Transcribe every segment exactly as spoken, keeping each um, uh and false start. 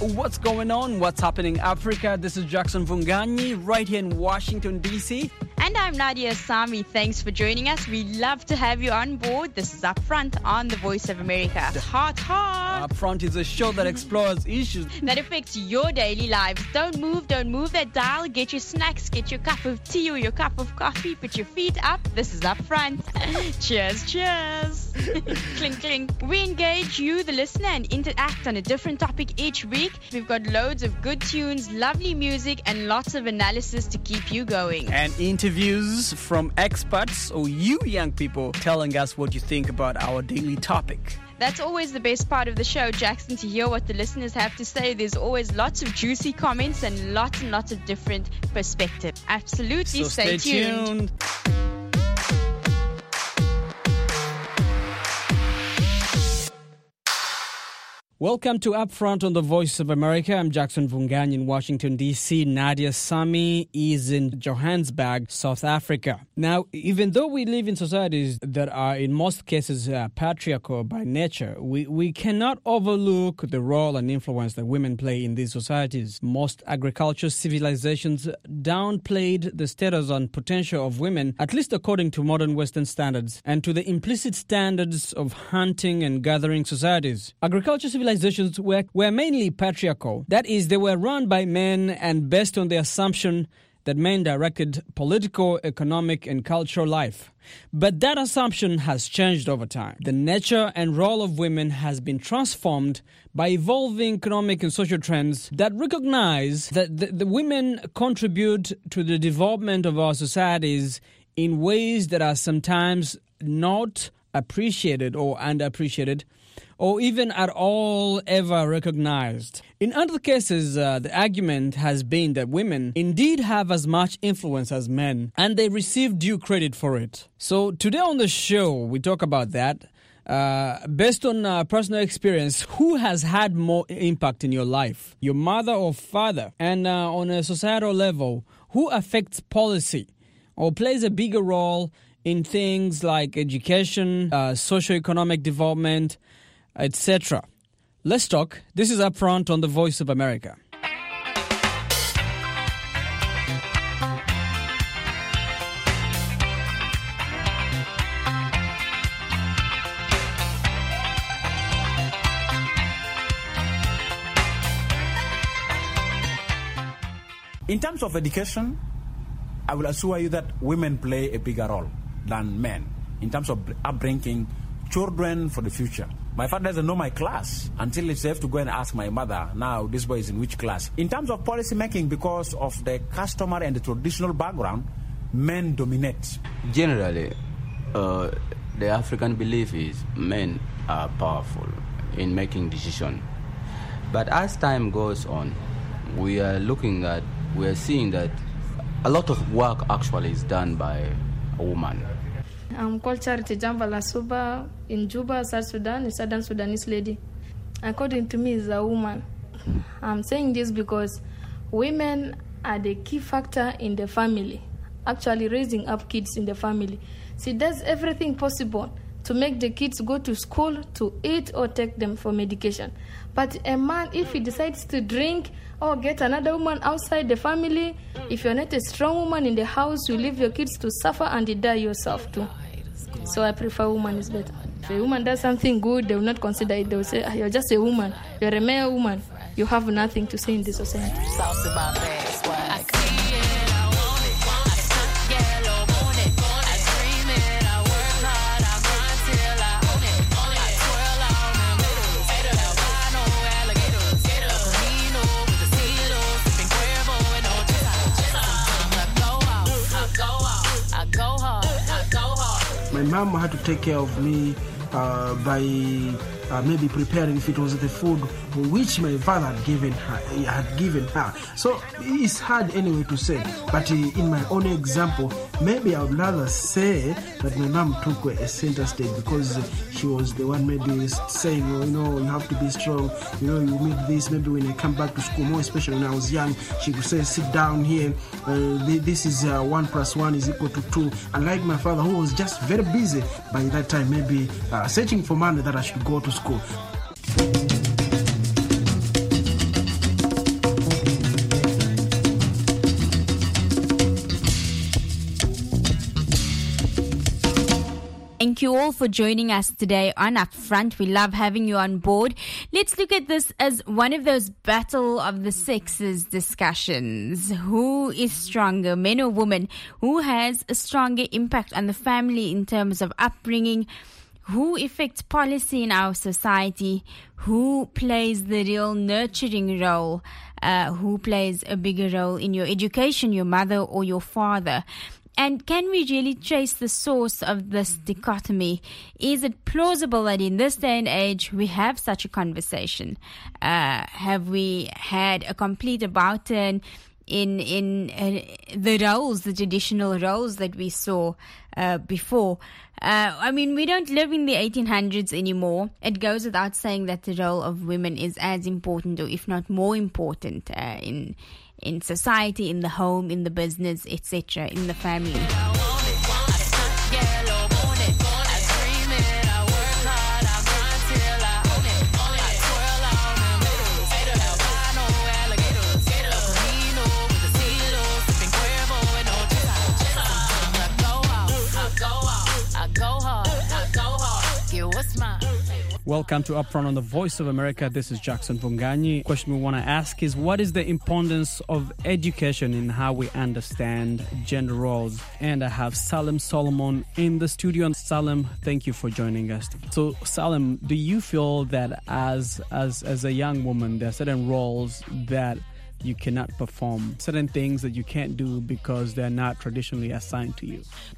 What's going on? What's happening in Africa? This is Jackson Vunganyi right here in Washington, D C. And I'm Nadia Sami. Thanks for joining us. We love to have you on board. This is Upfront on the Voice of America. Hot, hot. Upfront is a show that explores issues that affects your daily lives. Don't move, don't move that dial. Get your snacks, get your cup of tea or your cup of coffee. Put your feet up. This is Upfront. Cheers, cheers. Clink, clink. We engage you, the listener, and interact on a different topic each week. We've got loads of good tunes, lovely music, and lots of analysis to keep you going. And interviews from experts or you young people telling us what you think about our daily topic. That's always the best part of the show, Jackson, to hear what the listeners have to say. There's always lots of juicy comments and lots and lots of different perspectives. Absolutely, so stay, stay tuned. tuned. Welcome to Upfront on the Voice of America. I'm Jackson Vunganyi in Washington, D C. Nadia Sami is in Johannesburg, South Africa. Now, even though we live in societies that are in most cases uh, patriarchal by nature, we, we cannot overlook the role and influence that women play in these societies. Most agricultural civilizations downplayed the status and potential of women, at least according to modern Western standards, and to the implicit standards of hunting and gathering societies. Agricultural civilizations Civilizations were, were mainly patriarchal. That is, they were run by men and based on the assumption that men directed political, economic, and cultural life. But that assumption has changed over time. The nature and role of women has been transformed by evolving economic and social trends that recognize that the, the women contribute to the development of our societies in ways that are sometimes not appreciated or underappreciated, or even at all ever recognized. In other cases, uh, the argument has been that women indeed have as much influence as men, and they receive due credit for it. So today on the show, we talk about that. Uh, based on uh, personal experience, who has had more impact in your life, your mother or father? And uh, on a societal level, who affects policy or plays a bigger role in things like education, uh, socio-economic development, et cetera. Let's talk. This is Upfront on the Voice of America. In terms of education, I will assure you that women play a bigger role than men in terms of upbringing children for the future. My father doesn't know my class until it's safe to go and ask my mother, now this boy is in which class. In terms of policy making, because of the customary and the traditional background, men dominate. Generally, uh, the African belief is men are powerful in making decisions. But as time goes on, we are looking at, we are seeing that a lot of work actually is done by a woman. I'm called Charity Jambala Suba in Juba, South Sudan, a Southern Sudanese lady. According to me, is a woman. I'm saying this because women are the key factor in the family, actually raising up kids in the family. She does everything possible to make the kids go to school, to eat, or take them for medication. But a man, if he decides to drink or get another woman outside the family, if you're not a strong woman in the house, you leave your kids to suffer and you die yourself too. So I prefer woman is better. If a woman does something good, they will not consider it. They will say, ah, you're just a woman. You're a male woman. You have nothing to say in this society. My mom had to take care of me uh, by uh, maybe preparing, if it was the food which my father had given her. Had given her. So it's hard anyway to say. But uh, in my own example, maybe I would rather say that my mom took a center stage because she was the one maybe saying, oh, you know, you have to be strong. You know, you need this. Maybe when I come back to school, more especially when I was young, she would say, sit down here. Uh, this is uh, one plus one is equal to two. Unlike my father, who was just very busy by that time, maybe uh, searching for money that I should go to school. you all for joining us today on Upfront. We love having you on board. Let's look at this as one of those battle of the sexes discussions. Who is stronger, men or women? Who has a stronger impact on the family in terms of upbringing? Who affects policy in our society? Who plays the real nurturing role? Uh, who plays a bigger role in your education, your mother or your father? And can we really trace the source of this dichotomy? Is it plausible that in this day and age we have such a conversation? Uh, have we had a complete about turn in in uh, the roles, the traditional roles that we saw uh, before? Uh, I mean, we don't live in the eighteen hundreds anymore. It goes without saying that the role of women is as important, or if not more important, uh, in in society, in the home, in the business, et cetera, in the family. Welcome to Upfront on the Voice of America. This is Jackson Vunganyi. The question we want to ask is, what is the importance of education in how we understand gender roles? And I have Salem Solomon in the studio. And Salem, thank you for joining us. So, Salem, do you feel that as as as a young woman, there are certain roles that you cannot perform, certain things that you can't do because they're not traditionally assigned to you?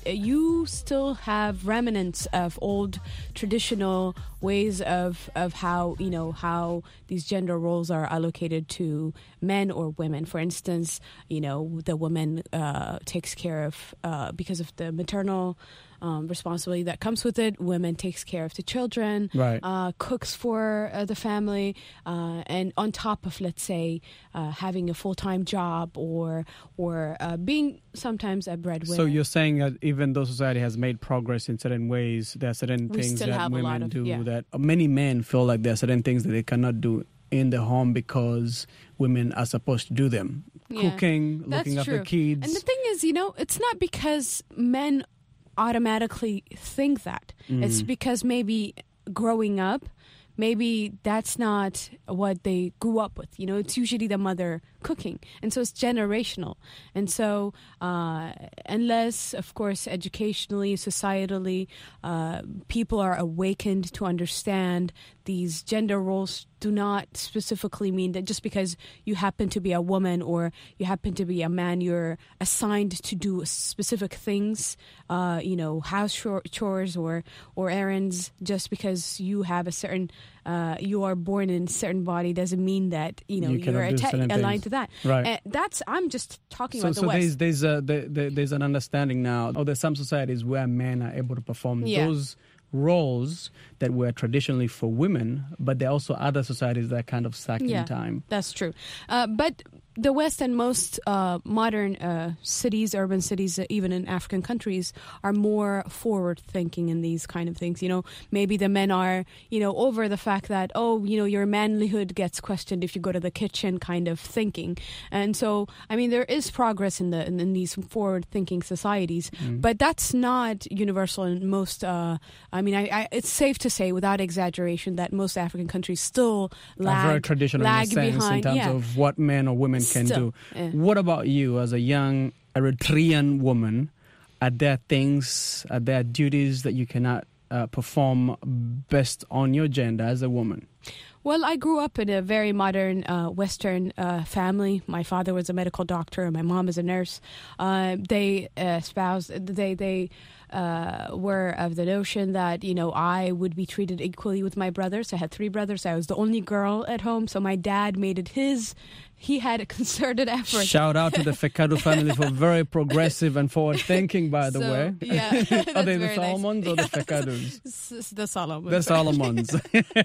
You still have remnants of old traditional ways of, of how, you know, how these gender roles are allocated to men or women. For instance, you know, the woman uh, takes care of, uh, because of the maternal Um, responsibility that comes with it. Women takes care of the children, right. uh, cooks for uh, the family, uh, and on top of, let's say, uh, having a full-time job or or uh, being sometimes a breadwinner. So you're saying that even though society has made progress in certain ways, there are certain We things still that have a lot women of- do yeah. that many men feel like there are certain things that they cannot do in the home because women are supposed to do them. Yeah. Cooking, That's looking after true. kids. And the thing is, you know, it's not because men automatically think that. Mm. It's because maybe growing up, maybe that's not what they grew up with. You know, it's usually the mother cooking. And so it's generational. And so uh, unless, of course, educationally, societally, uh, people are awakened to understand these gender roles do not specifically mean that just because you happen to be a woman or you happen to be a man, you're assigned to do specific things, uh, you know, house chores or, or errands. Just because you have a certain, uh, you are born in a certain body doesn't mean that, you know, You you cannot are do atta- certain aligned things. to that. Right. And that's, I'm just talking So, about the so West. there's there's a there, there- there's an understanding now. Oh, there's some societies where men are able to perform Yeah. those roles that were traditionally for women, but there are also other societies that are kind of sacking Yeah, time. that's true. Uh, but the West and most uh, modern uh, cities, urban cities, uh, even in African countries, are more forward-thinking in these kind of things. You know, maybe the men are, you know, over the fact that, oh, you know, your manlyhood gets questioned if you go to the kitchen kind of thinking. And so, I mean, there is progress in the in, in these forward-thinking societies, Mm. but that's not universal in most, uh, I mean, I, I, it's safe to say, without exaggeration, that most African countries still lag, are very traditional lag in a sense behind. in terms yeah. of what men or women can Still, do. yeah. What about you as a young Eritrean woman? Are there things, are there duties that you cannot uh, perform based on your gender as a woman? Well, I grew up in a very modern uh, Western uh, family. My father was a medical doctor, and my mom is a nurse. Uh, they uh, espoused, they they uh, were of the notion that, you know, I would be treated equally with my brothers. I had three brothers. I was the only girl at home, so my dad made it his. He had a concerted effort. Shout out to the Fekadu family for very progressive and forward thinking, by the So, way. yeah, Are that's they the very nice. Solomons or the Fekadus? S- s- The Solomons. The Solomons.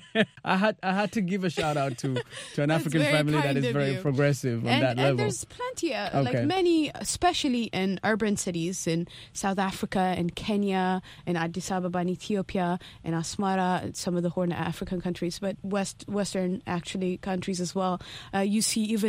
I had I had to give a shout out to, to an That's African very family that kind is of very you. progressive on and, that and level. there's plenty, uh, Okay. like many, especially in urban cities in South Africa and Kenya and Addis Ababa in Ethiopia and Asmara, and some of the Horn African countries, but West Western actually countries as well. Uh, you see even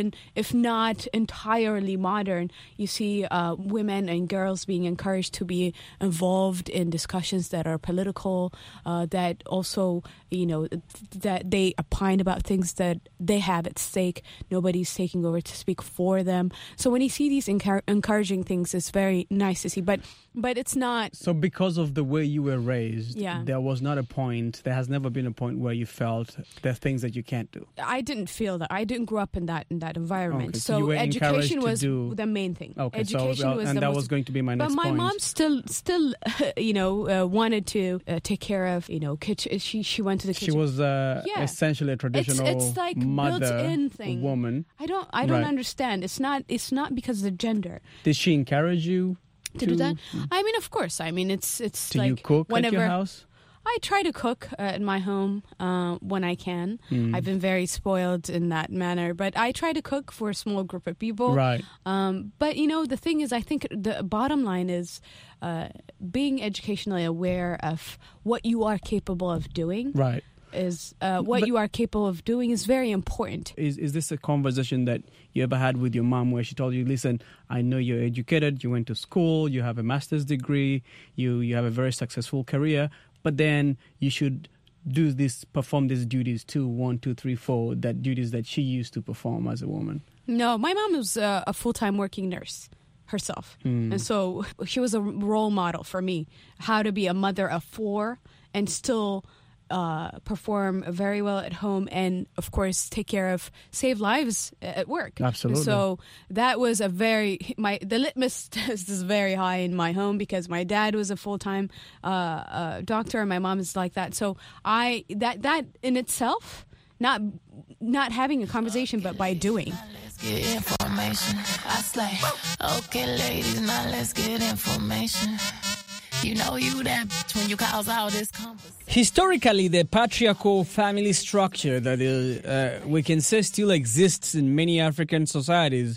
even if not entirely modern, you see uh, women and girls being encouraged to be involved in discussions that are political, uh, that also, you know, that they opine about things that they have at stake. Nobody's taking over to speak for them. So when you see these encour- encouraging things, it's very nice to see. But but it's not... So because of the way you were raised, yeah. there was not a point, there has never been a point where you felt there are things that you can't do. I didn't feel that. I didn't grow up in that in that environment. Okay, so so you were education was do... the main thing. Okay, education so, uh, was and the that most... was going to be my next point. But my point. mom still, still, you know, uh, wanted to uh, take care of, you know, kitchen. She she went to the kitchen. She was uh, yeah. essentially a traditional it's, it's like mother built-in thing. woman. I don't I don't right. understand. It's not it's not because of the gender. Did she encourage you to, to do that? I mean, of course. I mean, it's it's do like you cook whenever at your house? I try to cook uh, at my home uh, when I can. Mm. I've been very spoiled in that manner, but I try to cook for a small group of people. Right. Um, but, you know, the thing is, I think the bottom line is uh, being educationally aware of what you are capable of doing. Right. Is uh, what but you are capable of doing is very important. Is is this a conversation that you ever had with your mom where she told you, listen, I know you're educated, you went to school, you have a master's degree, you, you have a very successful career, but then you should do this, perform these duties too, one, two, three, four, that duties that she used to perform as a woman? No, my mom was uh, a full-time working nurse herself. Mm. And so she was a role model for me, how to be a mother of four and still uh, perform very well at home and, of course, take care of, save lives at work. Absolutely. And so that was a very, my the litmus test is very high in my home because my dad was a full-time uh, uh, doctor and my mom is like that. So I, that, that in itself, not not having a conversation, but by doing. Let's get information. I slay. Okay, ladies, now let's get information. You know you that bitch when you cause all this conversation. Historically, the patriarchal family structure that is, uh, we can say still exists in many African societies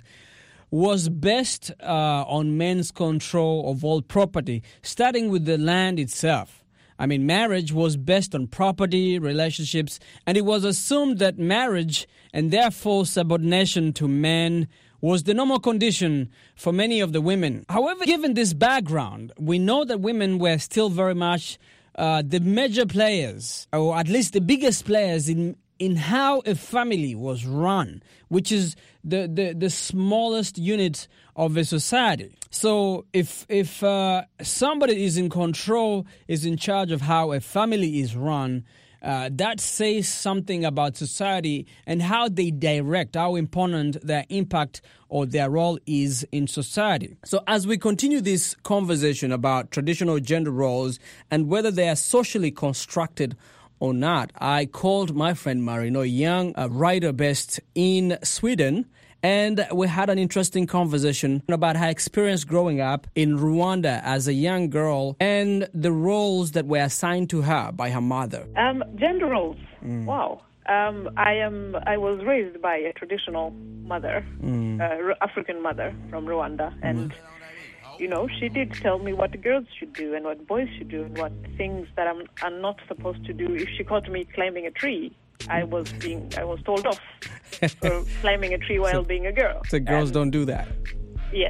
was based uh, on men's control of all property, starting with the land itself. I mean, marriage was based on property, relationships, and it was assumed that marriage and therefore subordination to men was the normal condition for many of the women. However, given this background, we know that women were still very much uh, the major players, or at least the biggest players in in how a family was run, which is the, the, the smallest unit of a society. So if if uh, somebody is in control, is in charge of how a family is run, uh, that says something about society and how they direct, how important their impact or their role is in society. So as we continue this conversation about traditional gender roles and whether they are socially constructed or not, I called my friend Marino, a young uh, writer based in Sweden, and we had an interesting conversation about her experience growing up in Rwanda as a young girl and the roles that were assigned to her by her mother. Um, gender roles. Mm. Wow. Um, I am. I was raised by a traditional mother, mm. uh, African mother from Rwanda, and mm. you know, she did tell me what girls should do and what boys should do and what things that I'm, I'm not supposed to do. If she caught me climbing a tree, I was being, I was told off for climbing a tree while so, being a girl. So girls and, don't do that. Yes,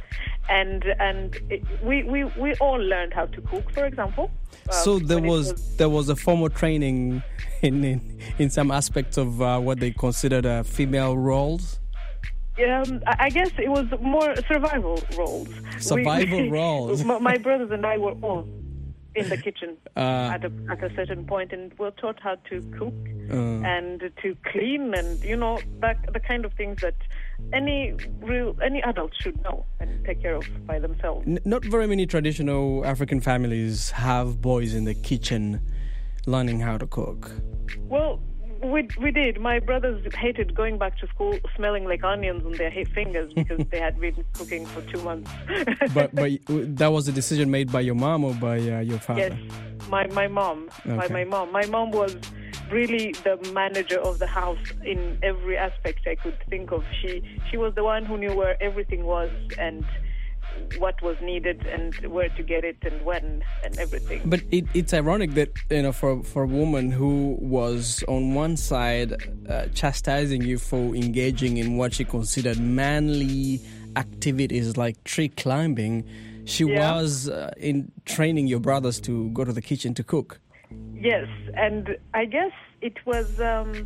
and and it, we we we all learned how to cook, for example. Uh, so there was, was there was a formal training in in, in some aspects of uh, what they considered uh, female roles. Um, I guess it was more survival roles. Survival we, roles. My brothers and I were all in the kitchen uh, at a at a certain point, and were taught how to cook uh, and to clean, and you know that the kind of things that any real any adult should know and take care of by themselves. N- not very many traditional African families have boys in the kitchen learning how to cook. Well, we we did. My brothers hated going back to school smelling like onions on their fingers because they had been cooking for two months. but but that was a decision made by your mom or by uh, your father? Yes, my my mom. Okay. By my mom. My mom was really the manager of the house in every aspect I could think of. She she was the one who knew where everything was and what was needed and where to get it and when and everything. But it, it's ironic that, you know, for, for a woman who was on one side uh, chastising you for engaging in what she considered manly activities like tree climbing, she Yeah. was uh, in training your brothers to go to the kitchen to cook. Yes, and I guess it was, um,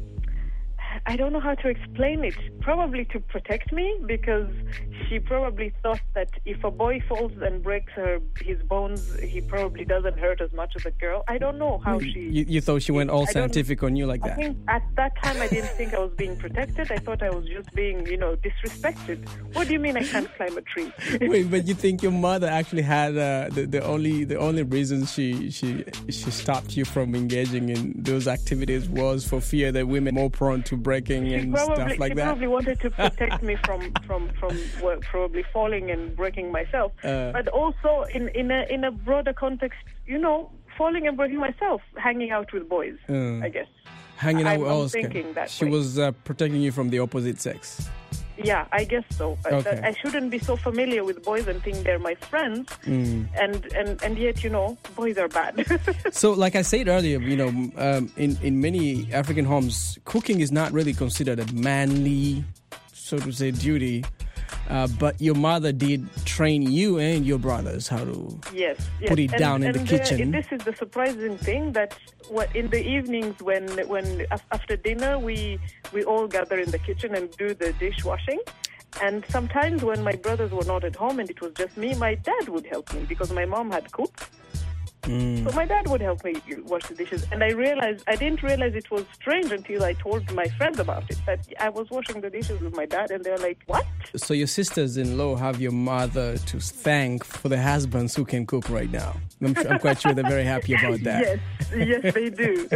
I don't know how to explain it, probably to protect me, because she probably thought that if a boy falls and breaks her his bones, he probably doesn't hurt as much as a girl. I don't know how she... You, you thought she went all I don't- scientific on you like I that? think at that time I didn't think I was being protected. I thought I was just being, you know, disrespected. What do you mean I can't climb a tree? Wait, but you think your mother actually had uh, the, the only the only reason she she she stopped you from engaging in those activities was for fear that women are more prone to breaking She and probably, stuff like she that? probably wanted to protect me from from from well, probably falling and breaking myself, Uh. but also in in a in a broader context, you know, falling and breaking myself, hanging out with boys. Uh. I guess. Hanging out I'm- with I'm oh, okay. thinking that She way. was uh, protecting you from the opposite sex. Yeah, I guess so. Uh, Okay. that I shouldn't be so familiar with boys and think they're my friends, Mm. and, and, and yet, you know, boys are bad. So, like I said earlier, you know, um, in in many African homes, cooking is not really considered a manly, so to say, duty. Uh, but your mother did train you and your brothers how to Yes, yes. put it and, down in and, the kitchen. Uh, this is the surprising thing that what, in the evenings when when af- after dinner we we all gather in the kitchen and do the dishwashing. And sometimes when my brothers were not at home and it was just me, my dad would help me because my mom had cooked. Mm. So my dad would help me wash the dishes, and I realized I didn't realize it was strange until I told my friends about it. That I was washing the dishes with my dad, and they're like, "What?" So your sisters-in-law have your mother to thank for the husbands who can cook right now. I'm, I'm quite sure they're very happy about that. Yes, yes, they do.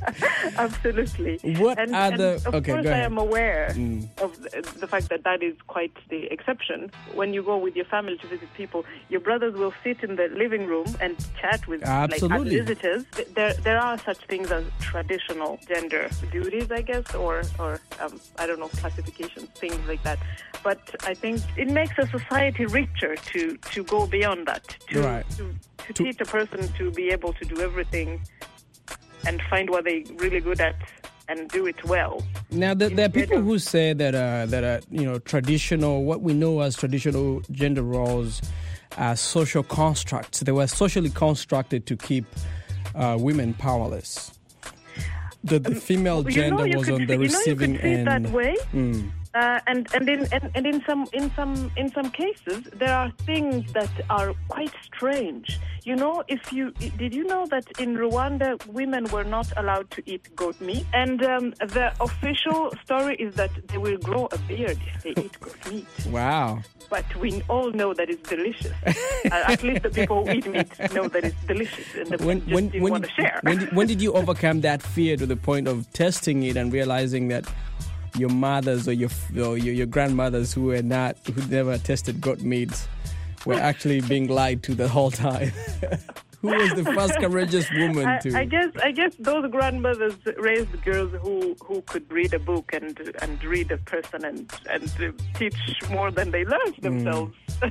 Absolutely. What and, other- And of okay, course, go I ahead. am aware Mm. of the, the fact that that is quite the exception. When you go with your family to visit people, your brothers will sit in the living room and chat with Absolutely. like as visitors. There, there are such things as traditional gender duties, I guess, or or um, I don't know, classifications, things like that. But I think it makes a society richer to to go beyond that. To, Right. to, to To- teach a person to be able to do everything and find what they're really good at and do it well. Now, there, there are people who say that uh, that uh, you know, traditional, what we know as traditional gender roles, are social constructs. They were socially constructed to keep uh, women powerless. The, the female You gender know, you was could on the see- you know, you receiving could see it end. that way. Mm. Uh, and and in and, and in some in some in some cases there are things that are quite strange. You know, if you did you know that in Rwanda women were not allowed to eat goat meat, and um, the official story is that they will grow a beard if they eat goat meat. Wow. But we all know that it's delicious. uh, at least the people who eat meat know that it's delicious, and the When, just when, didn't when, want did, to share. when, did, when did you overcome that fear to the point of testing it and realizing that your mothers or your or your, your grandmothers who were not who never tested goat meat were actually being lied to the whole time? Who was the first courageous woman I, to? I guess I guess those grandmothers raised girls who, who could read a book and and read a person and and uh, teach more than they learned themselves.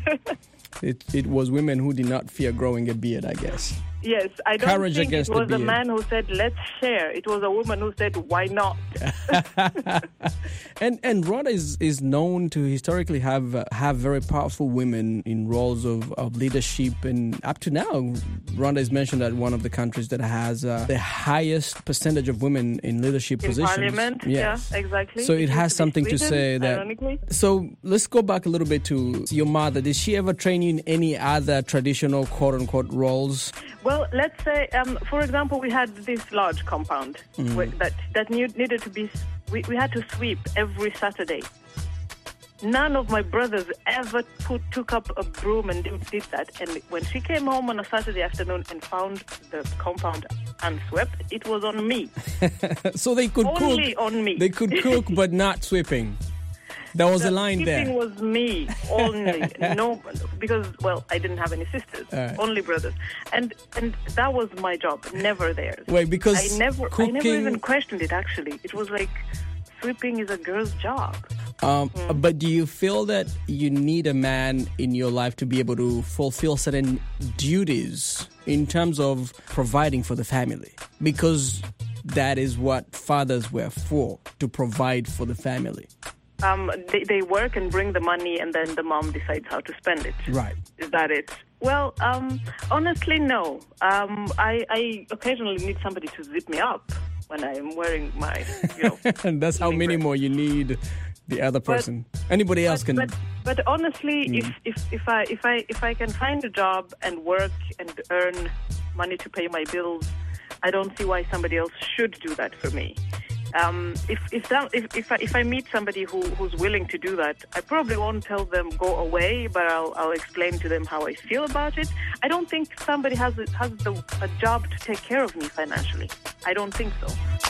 It, it was women who did not fear growing a beard, I guess. Yes, I don't Courage think it against the was a beard. man who said let's share. It was a woman who said why not. And and Rwanda is, is known to historically have uh, have very powerful women in roles of, of leadership, and up to now, Rwanda is mentioned as one of the countries that has uh, the highest percentage of women in leadership In positions. parliament, Yes. yeah, exactly. So it used has to be something to Sweden, say that. ironically. So let's go back a little bit to your mother. Did she ever train you in any other traditional quote unquote roles? Well, let's say, um, for example, we had this large compound Mm. where, that that need, needed to be. We, we had to sweep every Saturday. None of my brothers ever put, took up a broom and did, did that. And when she came home on a Saturday afternoon and found the compound unswept, it was on me. So they could Only cook. on me. They could cook, but not sweeping. There was the a line there. sweeping was me only. No, because well, I didn't have any sisters, Uh. only brothers, and and that was my job, never theirs. Wait, because I never, I cooking. never even questioned it. Actually, it was like sweeping is a girl's job. Um, mm. But do you feel that you need a man in your life to be able to fulfill certain duties in terms of providing for the family? Because that is what fathers were for, to provide for the family. Um, they, they work and bring the money, and then the mom decides how to spend it. Right. Is that it? Well, um, honestly, no. Um, I, I occasionally need somebody to zip me up when I'm wearing my, you know. And that's how many more you need the other person. But, Anybody else but, can. But, but honestly, mm. if, if if I if I if I can find a job and work and earn money to pay my bills, I don't see why somebody else should do that for me. Um, if if, that, if if I, if I meet somebody who, who's willing to do that, I probably won't tell them go away, but I'll I'll explain to them how I feel about it. I don't think somebody has a, has the, a job to take care of me financially. I don't think so.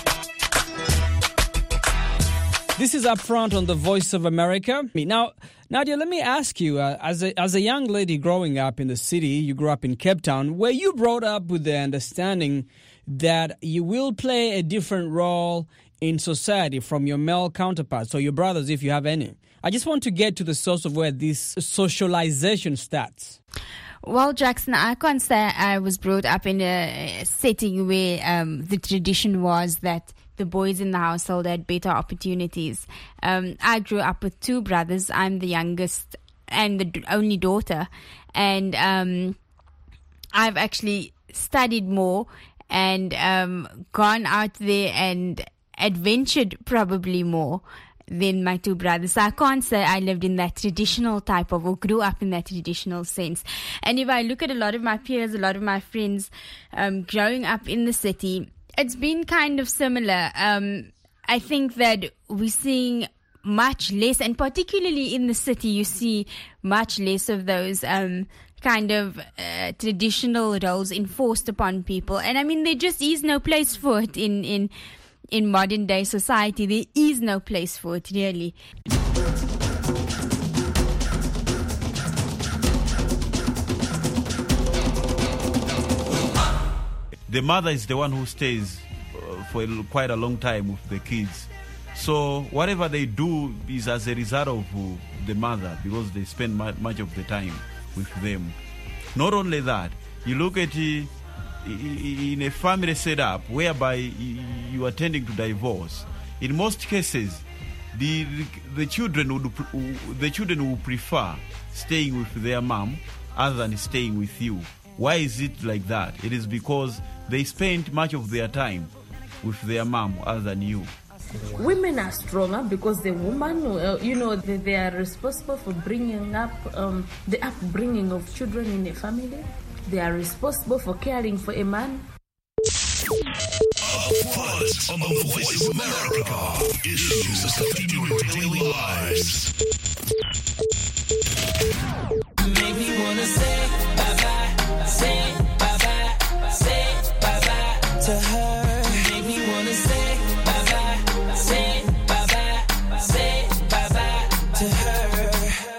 This is Upfront on the Voice of America. Now, Nadia, let me ask you, uh, as a as a young lady growing up in the city, you grew up in Cape Town, were you brought up with the understanding that you will play a different role in society from your male counterparts, or your brothers if you have any? I just want to get to the source of where this socialization starts. Well, Jackson, I can't say I was brought up in a setting where um, the tradition was that the boys in the household had better opportunities. Um, I grew up with two brothers. I'm the youngest and the only daughter. And um, I've actually studied more and um, gone out there and adventured probably more than my two brothers. So I can't say I lived in that traditional type of, or grew up in that traditional sense. And if I look at a lot of my peers, a lot of my friends um, growing up in the city, it's been kind of similar. Um, I think that we're seeing much less, and particularly in the city, you see much less of those um, kind of uh, traditional roles enforced upon people. And I mean, there just is no place for it in, in, in modern day society. There is no place for it, really. The mother is the one who stays uh, for a, quite a long time with the kids. So whatever they do is as a result of uh, the mother, because they spend mu- much of the time with them. Not only that, you look at uh, in a family setup whereby you are tending to divorce. In most cases, the the children would the children would prefer staying with their mom other than staying with you. Why is it like that? It is because they spend much of their time with their mom other than you. Women are stronger because the woman, uh, you know, they, they are responsible for bringing up um, the upbringing of children in a family. They are responsible for caring for a man. Upfront on the Voice of America. Issues affecting your daily lives. Make me wanna say bye-bye, say bye-bye, say bye-bye to her. Make me wanna say bye-bye, say bye-bye, say bye-bye to her.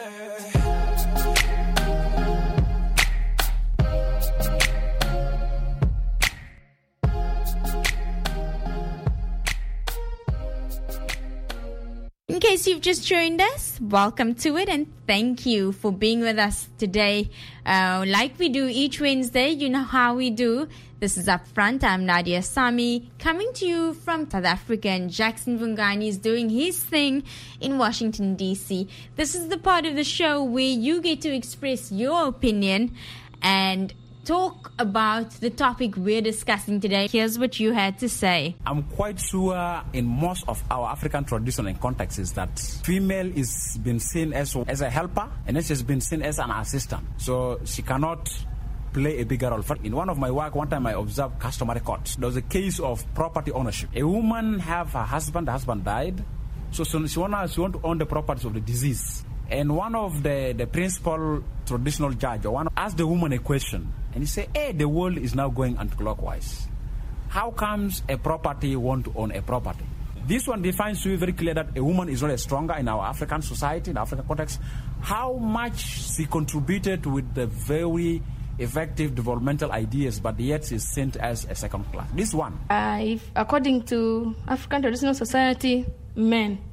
In case you've just joined us, welcome to it, and thank you for being with us today. Uh, like we do each Wednesday, you know how we do. This is Upfront. I'm Nadia Sami, coming to you from South Africa, and Jackson Vungani is doing his thing in Washington, D C. This is the part of the show where you get to express your opinion and talk about the topic we're discussing today. Here's what you had to say. I'm quite sure in most of our African tradition and contexts is that female is been seen as, as a helper, and then she's been seen as an assistant. So she cannot play a bigger role. In one of my work, one time I observed customary courts. There was a case of property ownership. A woman have her husband, the husband died, so, so she want she want to own the properties of the deceased. And one of the, the principal traditional judge or one asked the woman a question, and he said, hey, the world is now going anti-clockwise. How comes a property want to own a property? This one defines to you very clear that a woman is not as stronger in our African society, in the African context. How much she contributed with the very effective developmental ideas, but yet is sent as a second class. This one. Uh, if according to African traditional society, men,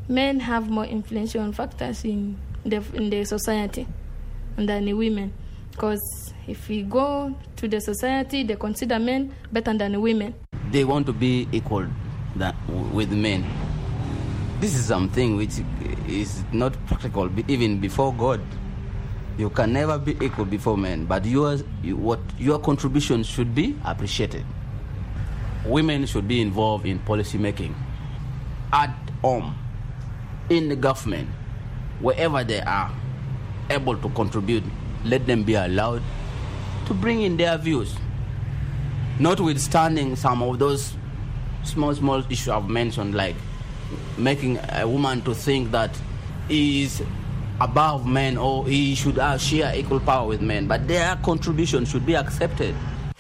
men have more influential factors in the in the society than the women. Because if we go to the society, they consider men better than women. They want to be equal that, with men. This is something which is not practical, even before God. You can never be equal before men, but yours, you, what your contribution should be appreciated. Women should be involved in policy making, at home, in the government, wherever they are able to contribute. Let them be allowed to bring in their views, notwithstanding some of those small, small issues I've mentioned, like making a woman to think that he is above men or he should uh, share equal power with men, but their contribution should be accepted.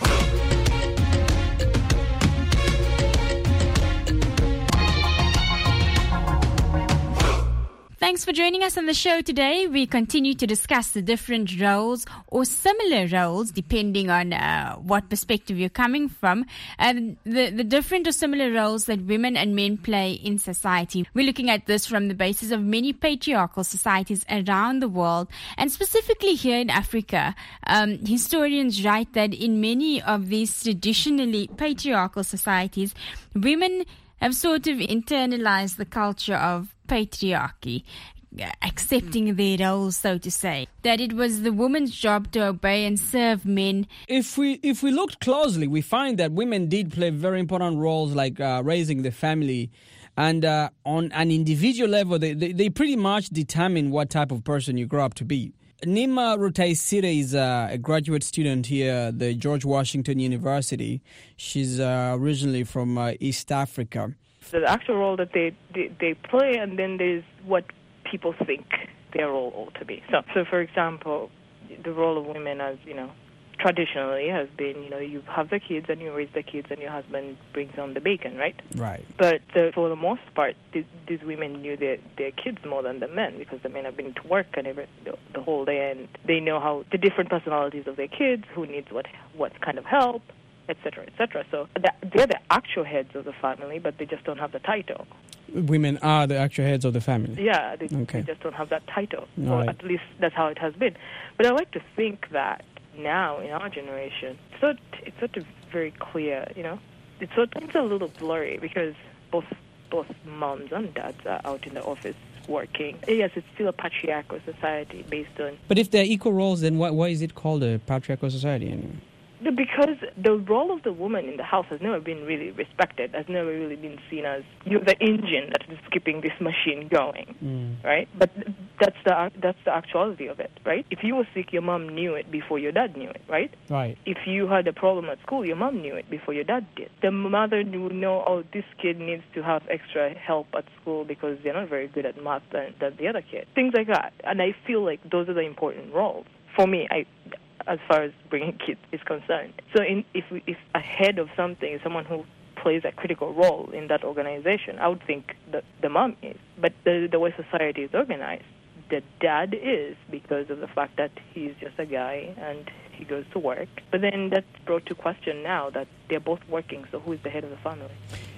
Thanks for joining us on the show today. We continue to discuss the different roles or similar roles, depending on uh, what perspective you're coming from, and the, the different or similar roles that women and men play in society. We're looking at this from the basis of many patriarchal societies around the world, and specifically here in Africa. Um, historians write that in many of these traditionally patriarchal societies, women have sort of internalized the culture of patriarchy, accepting their roles, so to say, that it was the woman's job to obey and serve men. If we if we looked closely, we find that women did play very important roles, like uh, raising the family, and uh, on an individual level, they, they, they pretty much determine what type of person you grow up to be. Nima Rutaisire is uh, a graduate student here at the George Washington University. She's uh, originally from uh, East Africa. The actual role that they, they, they play, and then there's what people think their role ought to be. So, so for example, the role of women, as you know, traditionally has been, you know, you have the kids and you raise the kids and your husband brings home the bacon, right? Right. But the, for the most part, these, these women knew their, their kids more than the men, because the men have been to work and every, the, the whole day, and they know how the different personalities of their kids, who needs what what kind of help, et cetera, et cetera. So they're the actual heads of the family, but they just don't have the title. Women are the actual heads of the family. Yeah, they, okay. they just don't have that title. All or right. At least that's how it has been. But I like to think that now, in our generation, it's sort, it's sort of very clear, you know. It's, sort, it's a little blurry, because both both moms and dads are out in the office working. Yes, it's still a patriarchal society based on... But if they're equal roles, then why, why is it called a patriarchal society anyway? Because the role of the woman in the house has never been really respected, has never really been seen as you're the engine that is keeping this machine going, mm. right? But that's the that's the actuality of it, right? If you were sick, your mom knew it before your dad knew it, right? Right. If you had a problem at school, your mom knew it before your dad did. The mother would know, oh, this kid needs to have extra help at school because they're not very good at math than, than the other kid. Things like that. And I feel like those are the important roles. For me, I... as far as bringing kids is concerned. So in, if if a head of something is someone who plays a critical role in that organization, I would think that the mom is. But the, the way society is organized, the dad is, because of the fact that he's just a guy and he goes to work. But then that's brought to question now that they're both working, so who is the head of the family?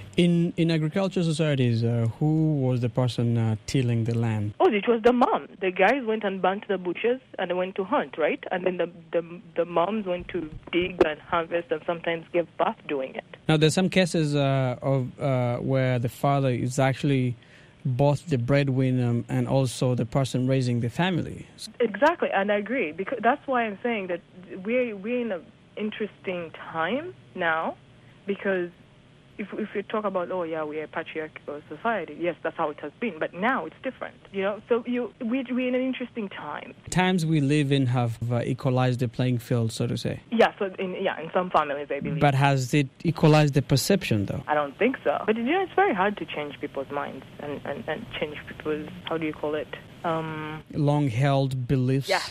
In in agricultural societies, uh, who was the person uh, tilling the land? Oh, it was the mom. The guys went and burnt the bushes and they went to hunt, right? And then the the, the moms went to dig and harvest and sometimes give birth doing it. Now, there's some cases uh, of uh, where the father is actually both the breadwinner and also the person raising the family. Exactly, and I agree, because that's why I'm saying that we're we're in an interesting time now, because If, if you talk about, oh, yeah, we're a patriarchal society, yes, that's how it has been. But now it's different, you know. So you, we, we're in an interesting time. Times we live in have uh, equalized the playing field, so to say. Yeah, so in, yeah, in some families, I believe. But has it equalized the perception, though? I don't think so. But, you know, it's very hard to change people's minds and, and, and change people's, how do you call it? Um, Long-held beliefs. Yeah.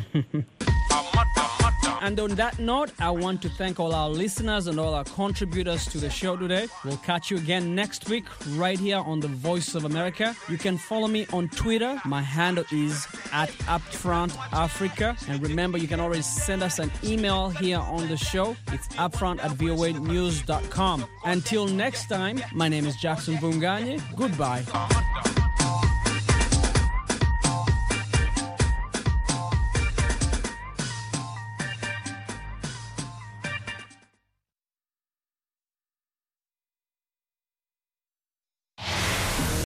And on that note, I want to thank all our listeners and all our contributors to the show today. We'll catch you again next week right here on The Voice of America. You can follow me on Twitter. My handle is at Upfront Africa. And remember, you can always send us an email here on the show. It's upfront at v o a news dot com. Until next time, my name is Jackson Vunganye. Goodbye.